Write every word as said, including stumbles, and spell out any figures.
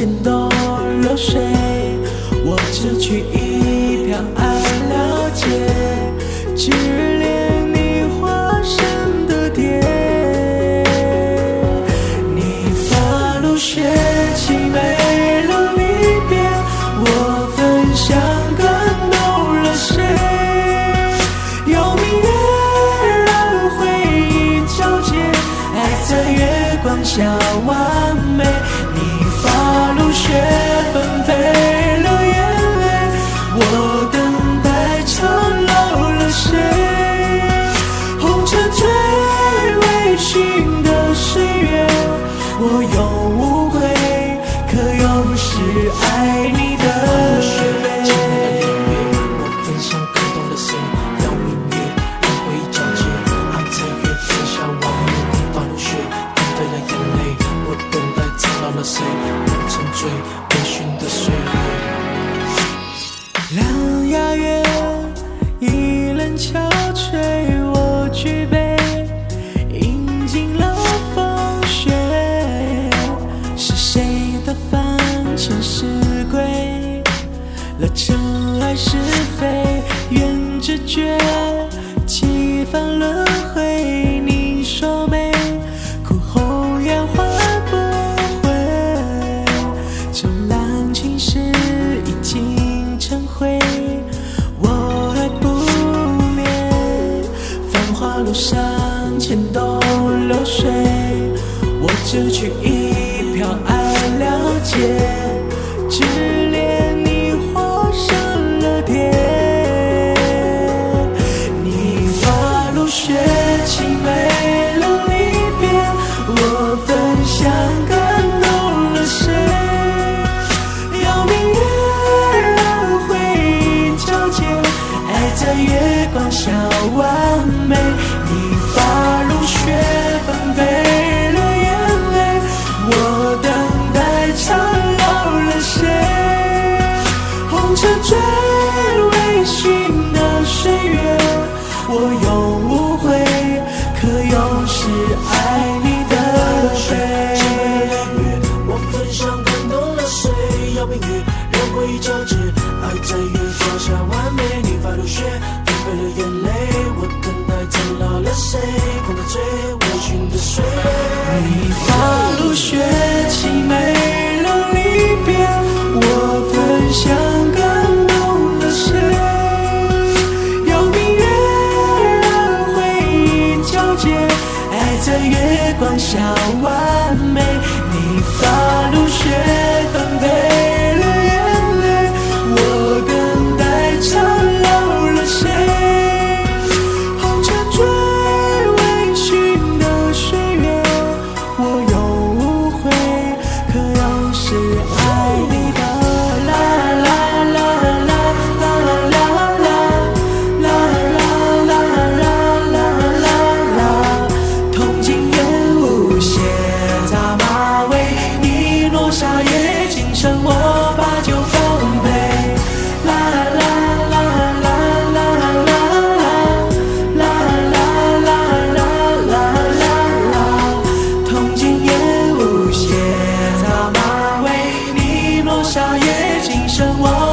钱都流水，我只取一瓢爱了解，只恋你化身的蝶。你发露血凄美了离别，我分享更动了谁？有明月让回忆交接，爱在月光下完美。你发露血纷飞了眼泪，我等待长老了谁？红尘最微醺的岁月，我有无悔，可有是爱你的悲。 我分享感动了谁？要明月让回忆交接，爱在月光下完美。你发露血纷飞了眼泪，我等待苍老了谁？红尘最微醺的岁月。 两牙月，一人憔悴，我举杯，饮尽了风雪。是谁的凡尘是归？了尘埃是非，缘只觉几番轮回。你说美，苦后烟还不回，旧浪情事已经成灰，我爱不灭。繁华路上钱都流水，我只取一瓢爱了解，只恋你化身了蝶。你发露血凄美了离别，我分享感动了谁？要明月让回忆交接，爱在月光下完美。你发露血纷飞了眼泪，我等待长老了谁？红尘最微醺的岁月，我有无悔，可有是爱你的悲。 我分享感动了谁？要明月让回忆交织，爱在月光下完美。你发露血纷飞了眼泪，我等待苍老了谁？红尘最微醺的岁月。 你发露血凄美了离别，我分享感动了谁？有明月让回忆交接，爱在月光下完美。你发露血纷飞了眼泪，我等待长老了谁？红尘最微醺的岁月，我有无悔，可有是爱你的。啦啦啦啦啦啦啦啦啦啦啦啦啦，铜镜烟雾斜扎马尾，你落下夜今生，我把酒奉陪。啦啦啦啦啦啦啦啦啦啦啦啦，铜镜烟雾斜扎马尾，你落下夜今生，我